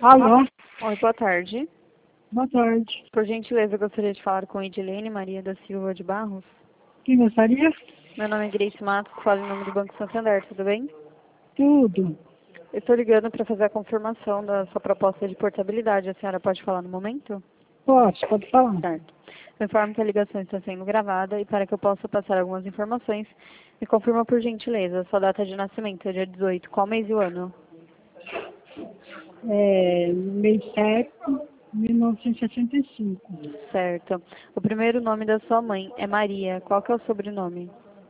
Alô, Oi, boa tarde. boa tarde. Por gentileza, eu gostaria de falar com Edilene Maria da Silva de Barros. Quem gostaria? Meu nome é Grace Matos, falo em nome do Banco Santander, tudo bem? Tudo. Eu estou ligando para fazer a confirmação da sua proposta de portabilidade. A senhora pode falar no momento? Pode falar. Certo. Eu informo que a ligação está sendo gravada e para que eu possa passar algumas informações, me confirma por gentileza a sua data de nascimento, é dia 18, qual mês e o ano? Mês 7, 1965. Certo. O primeiro nome da sua mãe é Maria. Qual que é o sobrenome?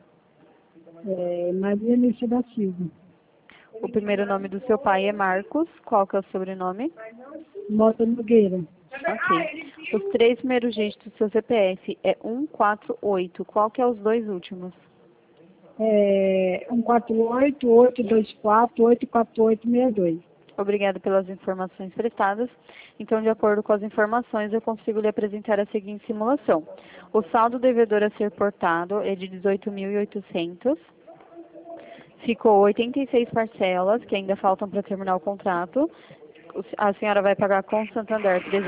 Maria Alice da Silva. O primeiro nome do seu pai é Marcos. Qual que é o sobrenome? Mota Nogueira. Ok. Os três primeiros dígitos do seu CPF é 148. Qual que é os dois últimos? 148, 824, 84862. Obrigada pelas informações prestadas. Então, de acordo com as informações, eu consigo lhe apresentar a seguinte simulação. O saldo devedor a ser portado é de 18.800. Ficou 86 parcelas, que ainda faltam para terminar o contrato. A senhora vai pagar com o Santander R$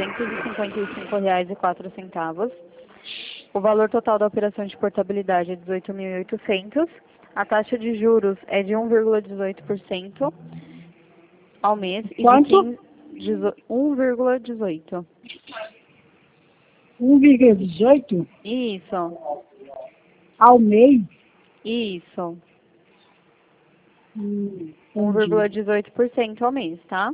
355,04. O valor total da operação de portabilidade é 18.800. A taxa de juros é de 1,18% ao mês e Quanto? de 1,18. 1,18 Isso, ao mês? isso. Entendi. 1,18% ao mês, tá?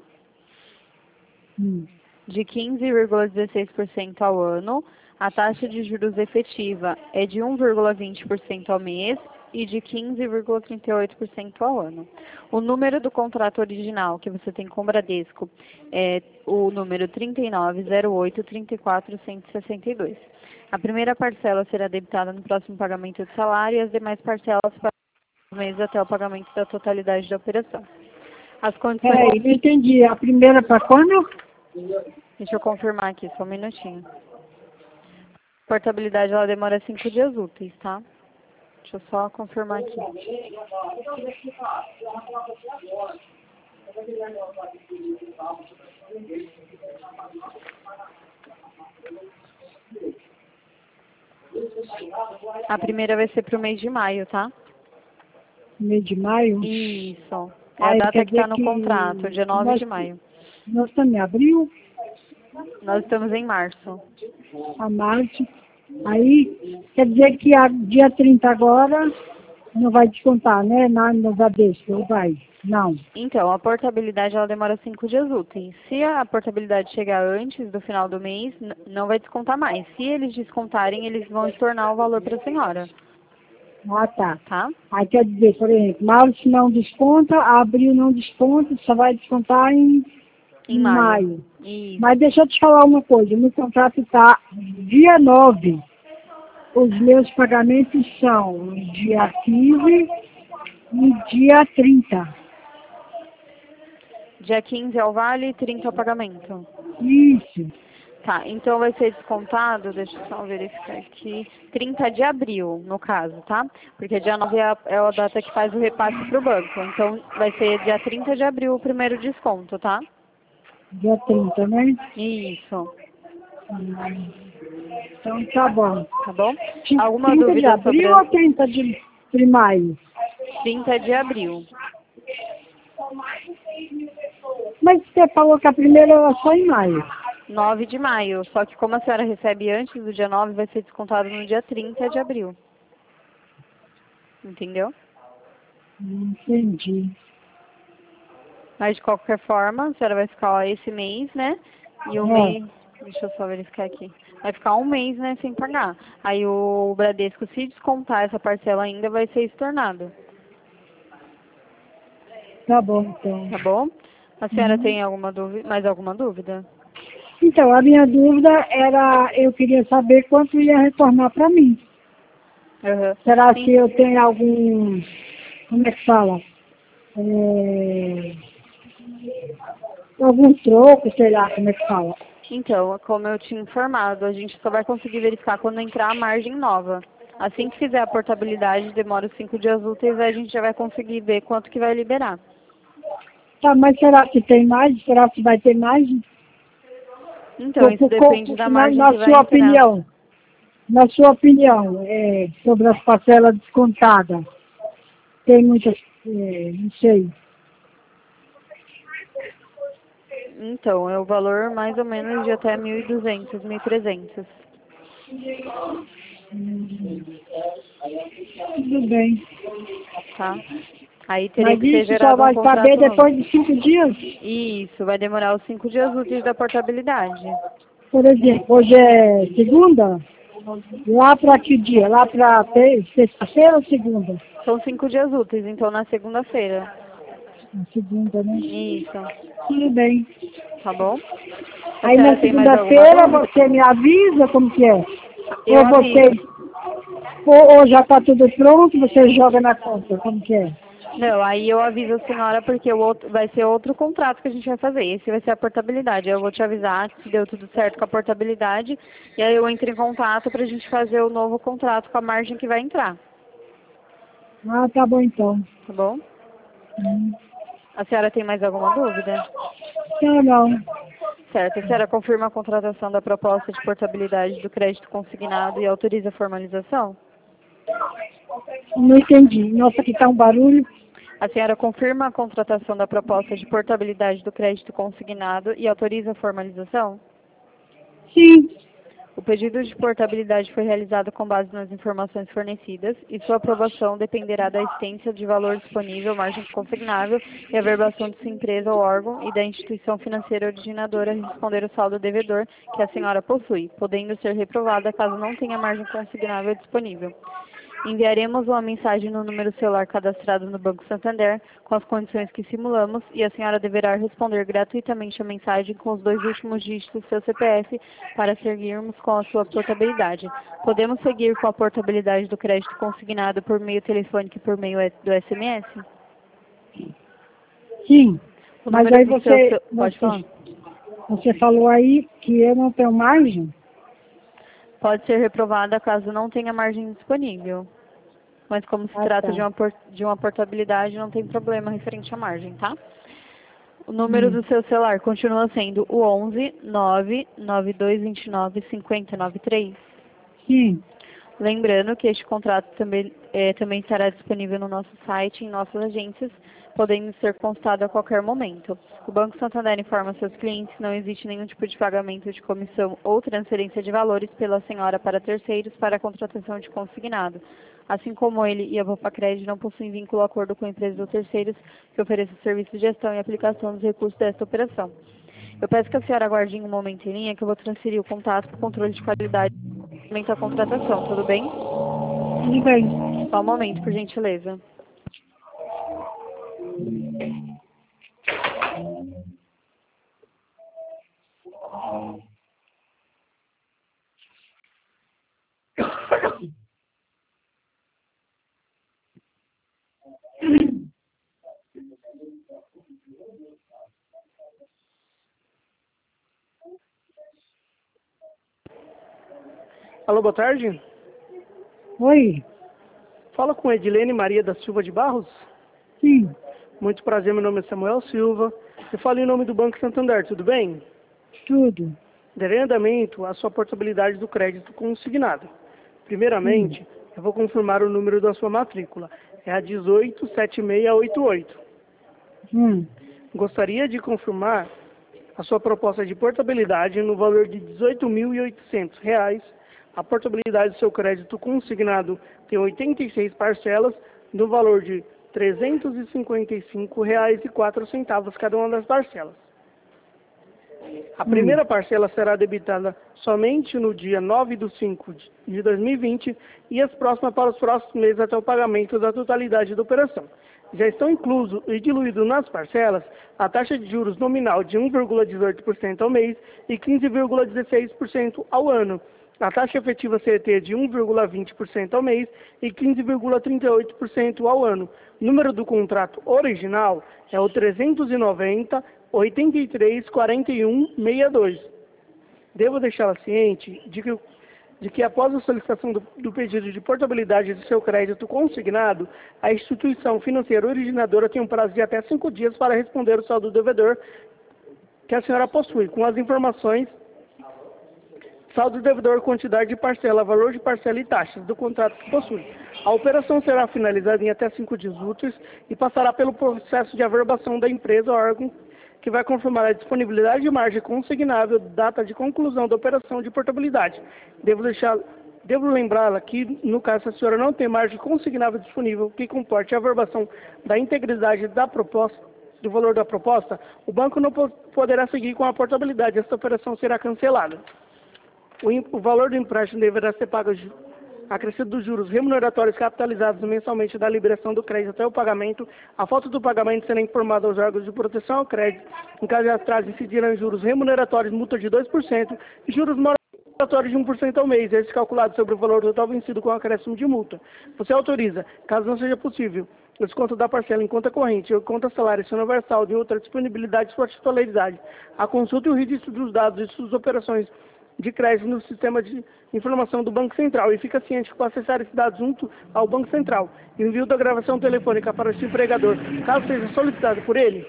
De 15,16% ao ano. A taxa de juros efetiva é de 1,20% ao mês e de 15,38% ao ano. O número do contrato original que você tem com o Bradesco é o número 3908-34162. A primeira parcela será debitada no próximo pagamento de salário e as demais parcelas para os meses até o pagamento da totalidade da operação. As condições... Peraí, não entendi. A primeira para quando? Deixa eu confirmar aqui, só um minutinho. A portabilidade ela demora 5 dias úteis, tá? Deixa eu só confirmar aqui. A primeira vai ser pro mês de maio, tá? Mês de maio? Isso. É a Aí data quer que está dizer no que contrato, dia 9 de maio. nós estamos em abril, Nós estamos em março. a março. Aí quer dizer que a dia 30 agora não vai descontar, né? No Bradesco, ou vai? Não. Então, a portabilidade ela demora 5 dias úteis. Se a portabilidade chegar antes do final do mês, não vai descontar mais. Se eles descontarem, eles vão estornar o valor para a senhora, Ah, tá. tá? Aí quer dizer, por exemplo, março não desconta, abril não desconta, só vai descontar em Em maio. maio. Isso. Mas deixa eu te falar uma coisa, no contrato está dia 9. Os meus pagamentos são dia 15 e dia 30. Dia 15 é o vale e 30 é o pagamento. Isso. Tá, então vai ser descontado, deixa eu só verificar aqui, 30 de abril, no caso, tá? Porque dia 9 é a data que faz o repasse pro banco. Então vai ser dia 30 de abril o primeiro desconto, tá? Dia 30, né? Isso, Então tá bom. tá bom? Alguma 30 de dúvida sobre abril ou 30 de maio? 30 de abril? Mas você falou que a primeira era só em maio. 9 de maio, só que como a senhora recebe antes do dia 9, vai ser descontado no dia 30 de abril. Entendeu? Entendi. Mas de qualquer forma, a senhora vai ficar ó, esse mês, né? E o mês, deixa eu só verificar aqui. Vai ficar um mês, né, sem pagar. Aí o Bradesco, se descontar essa parcela ainda, vai ser estornado. Tá bom, então. Tá bom? A senhora tem alguma dúvida, mais alguma dúvida? Então, a minha dúvida era, eu queria saber quanto ia retornar para mim. Aham. Será que Sim. eu tenho algum, como é que fala? Algum troco, sei lá, como é que fala? Então, como eu tinha informado, a gente só vai conseguir verificar quando entrar a margem nova. Assim que fizer a portabilidade, demora os 5 dias úteis, aí a gente já vai conseguir ver quanto que vai liberar. Tá, mas será que tem mais? Será que vai ter mais? Então, isso depende da margem que vai sua entrar. na sua opinião, sobre as parcelas descontadas, tem muitas, não sei. Então, é o valor mais ou menos de até 1.200, 1.300, Tudo bem. tá? Aí teria Mas que ser isso só gerado um vai saber contrato novo. depois de 5 dias? Isso, vai demorar os 5 dias úteis da portabilidade. Por exemplo, hoje é segunda? Lá para que dia? Lá para sexta-feira ou segunda? São 5 dias úteis, então na segunda-feira. Na segunda, né? Isso, Tudo bem. tá bom? A Aí senhora na tem mais alguma segunda-feira dúvida? você me avisa como que é? Eu Ou você, aviso. ou já está tudo pronto, você joga na conta, como que é? Não, aí eu aviso a senhora porque o outro, vai ser outro contrato que a gente vai fazer. Esse vai ser a portabilidade. Eu vou te avisar se deu tudo certo com a portabilidade e aí eu entro em contato para a gente fazer o novo contrato com a margem que vai entrar, Ah, tá bom então. tá bom? Hum. A senhora tem mais alguma dúvida? Não, não. Certo. A senhora confirma a contratação da proposta de portabilidade do crédito consignado e autoriza a formalização? Não entendi. Nossa, aqui tá um barulho. A senhora confirma a contratação da proposta de portabilidade do crédito consignado e autoriza a formalização? Sim. O pedido de portabilidade foi realizado com base nas informações fornecidas e sua aprovação dependerá da existência de valor disponível, margem consignável e averbação de sua empresa ou órgão e da instituição financeira originadora a responder o saldo devedor que a senhora possui, podendo ser reprovada caso não tenha margem consignável disponível. Enviaremos uma mensagem no número celular cadastrado no Banco Santander com as condições que simulamos e a senhora deverá responder gratuitamente a mensagem com os 2 últimos dígitos do seu CPF para seguirmos com a sua portabilidade. Podemos seguir com a portabilidade do crédito consignado por meio telefônico e por meio do SMS? Sim. O Mas número aí do seu... você, Pode falar? você falou aí que eu não tenho margem? Pode ser reprovada caso não tenha margem disponível. Mas como se Ah, trata tá. de uma portabilidade, não tem problema referente à margem, tá? O número Hum. do seu celular continua sendo o 11 99229 5093. Sim. Lembrando que este contrato também estará disponível no nosso site e em nossas agências, podendo ser consultado a qualquer momento. O Banco Santander informa seus clientes que não existe nenhum tipo de pagamento de comissão ou transferência de valores pela senhora para terceiros para a contratação de consignado. Assim como ele e a Vopacred não possuem vínculo ou acordo com empresas ou terceiros que ofereçam serviço de gestão e aplicação dos recursos desta operação. Eu peço que a senhora aguarde um momento em linha que eu vou transferir o contato para o controle de qualidade a contratação, tudo bem? Tudo bem. Só um momento, por gentileza. Alô, boa tarde. Oi. Fala com Edilene Maria da Silva de Barros. Sim. Muito prazer, meu nome é Samuel Silva. Eu falo em nome do Banco Santander, tudo bem? Tudo. Darei andamento à sua portabilidade do crédito consignado. Sim. Primeiramente, eu vou confirmar o número da sua matrícula. É a 187688. Hum. Gostaria de confirmar a sua proposta de portabilidade no valor de R$ 18.800. A portabilidade do seu crédito consignado tem 86 parcelas no valor de R$ 355,04 cada uma das parcelas. A Hum. primeira parcela será debitada somente no dia 9/5 de 2020 e as próximas para os próximos meses até o pagamento da totalidade da operação. Já estão inclusos e diluídos nas parcelas a taxa de juros nominal de 1,18% ao mês e 15,16% ao ano, a taxa efetiva CT de 1,20% ao mês e 15,38% ao ano. O número do contrato original é o 390 83 41 62. Devo deixá-la ciente de que de que após a solicitação do pedido de portabilidade de seu crédito consignado, a instituição financeira originadora tem um prazo de até 5 dias para responder o saldo do devedor que a senhora possui, com as informações saldo do devedor, quantidade de parcela, valor de parcela e taxas do contrato que possui. A operação será finalizada em até 5 dias úteis e passará pelo processo de averbação da empresa ou órgão que vai confirmar a disponibilidade de margem consignável, data de conclusão da operação de portabilidade. Devo lembrá-la que, no caso, se a senhora não tem margem consignável disponível que comporte a averbação da integridade da proposta, do valor da proposta, o banco não poderá seguir com a portabilidade. Esta operação será cancelada. O valor do empréstimo deverá ser pago acrescido dos juros remuneratórios capitalizados mensalmente da liberação do crédito até o pagamento. A falta do pagamento será informada aos órgãos de proteção ao crédito. Em caso de atraso, incidirão juros remuneratórios, multa de 2% e juros moratórios de 1% ao mês, esse calculado sobre o valor total vencido com acréscimo de multa. Você autoriza, caso não seja possível, o desconto da parcela em conta corrente ou conta salário, se não houver saldo e outra disponibilidade de sua titularidade, a consulta e o registro dos dados de suas operações de crédito no sistema de informação do Banco Central e fica ciente que para acessar esses dados junto ao Banco Central, envio da gravação telefônica para o seu empregador, caso seja solicitado por ele.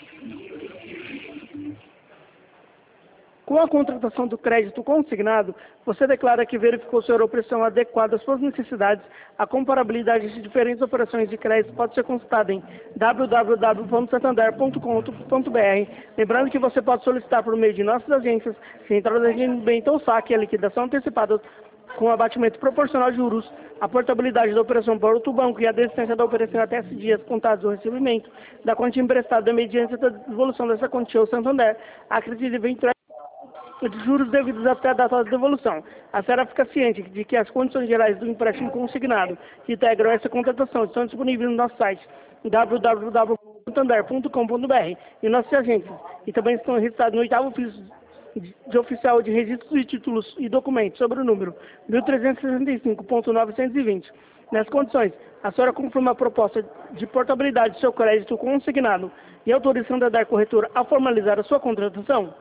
Com a contratação do crédito consignado, você declara que verificou sua operação adequada às suas necessidades. A comparabilidade de diferentes operações de crédito pode ser consultada em www.santander.com.br. Lembrando que você pode solicitar por meio de nossas agências, Central de Rendimento ou Saque, a liquidação antecipada com abatimento proporcional de juros, a portabilidade da operação para outro banco e a desistência da operação até 7 dias contados do recebimento da quantia emprestada mediante a devolução dessa quantia ao Santander, acredite eventuais de juros devidos até a data da devolução. A senhora fica ciente de que as condições gerais do empréstimo consignado que integram essa contratação estão disponíveis no nosso site www.santander.com.br e nossas agências, e também estão registrados no 8º ofício de oficial de registros de títulos e documentos sobre o número 1365.920. Nessas condições, a senhora confirma a proposta de portabilidade do seu crédito consignado e autorizando a dar corretora a formalizar a sua contratação?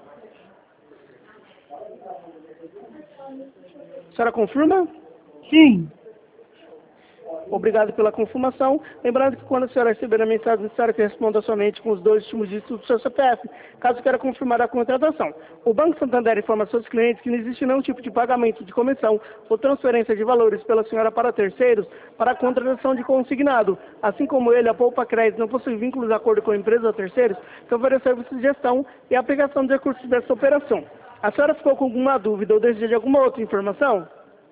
A senhora confirma? Sim. Obrigado pela confirmação. Lembrando que quando a senhora receber a mensagem necessária que responda somente com os 2 últimos dígitos do seu CPF, caso queira confirmar a contratação. O Banco Santander informa aos seus clientes que não existe nenhum tipo de pagamento de comissão ou transferência de valores pela senhora para terceiros para a contratação de consignado. Assim como ele, a Poupa Crédito não possui vínculos de acordo com a empresa ou terceiros que oferecem serviços de gestão e aplicação de recursos dessa operação. A senhora ficou com alguma dúvida ou deseja de alguma outra informação?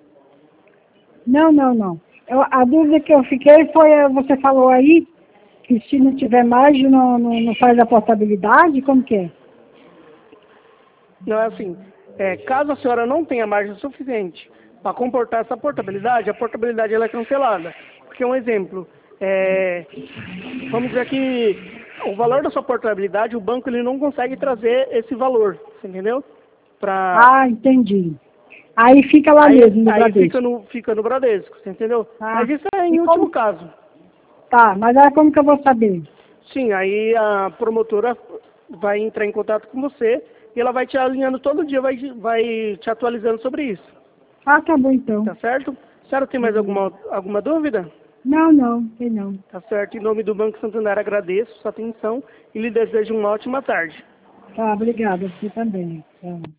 Não. A dúvida que eu fiquei foi, você falou aí, que se não tiver margem não faz a portabilidade, como que é? Não, é assim, caso a senhora não tenha margem suficiente para comportar essa portabilidade, a portabilidade ela é cancelada. Porque um exemplo, vamos dizer que o valor da sua portabilidade, o banco ele não consegue trazer esse valor, você entendeu? Ah, entendi. Aí fica lá mesmo, no Bradesco. Fica no Bradesco, você entendeu? Ah, mas isso é em último caso. Tá, mas aí como que eu vou saber? Sim, aí a promotora vai entrar em contato com você e ela vai te alinhando todo dia, vai te atualizando sobre isso. Ah, tá bom então. Tá certo? A senhora tem mais alguma dúvida? Não, tem não. Tá certo. Em nome do Banco Santander, agradeço sua atenção e lhe desejo uma ótima tarde. Tá, obrigada. Você também. Tá.